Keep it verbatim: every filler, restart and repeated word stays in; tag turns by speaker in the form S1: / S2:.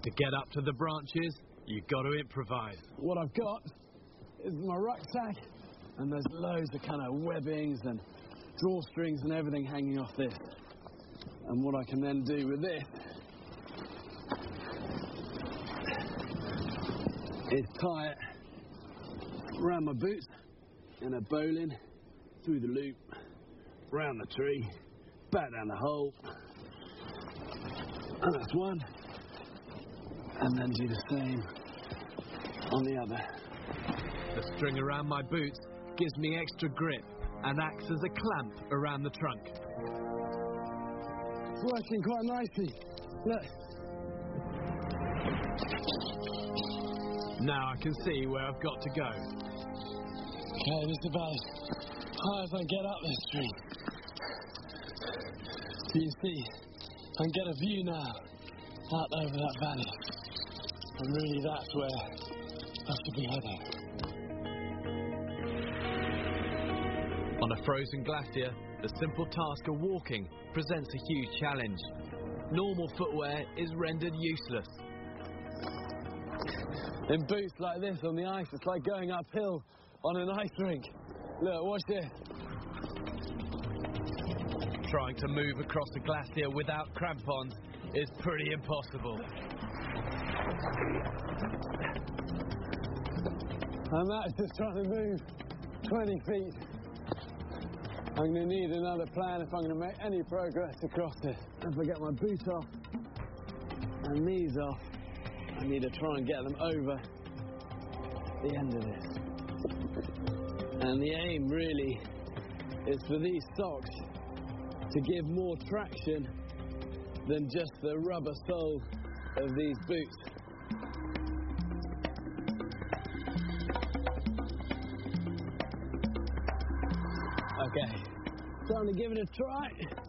S1: To get up to the branches, you've got to improvise.
S2: What I've got is my rucksack, and there's loads of kind of webbings and drawstrings and everything hanging off this. And what I can then do with this is tie it around my boots and a bowline through the loop, round the tree, back down the hole. And that's one. And then do the same on the other.
S1: The string around my boots gives me extra grip and acts as a clamp around the trunk.
S2: It's working quite nicely. Look.
S1: Now I can see where I've got to go.
S2: Okay, this is about as high as I get up this tree. So you see, I can get a view now out over that valley. And really that's where I should be heading.
S1: On a frozen glacier, the simple task of walking presents a huge challenge. Normal footwear is rendered useless.
S2: In boots like this on the ice, it's like going uphill on an ice rink. Look, watch this.
S1: Trying to move across a glacier without crampons is pretty impossible.
S2: And that's just trying to move twenty feet. I'm going to need another plan if I'm going to make any progress across it. If I get my boots off and these off, I need to try and get them over the end of this. And the aim really is for these socks to give more traction than just the rubber sole of these boots. Okay, time to give it a try.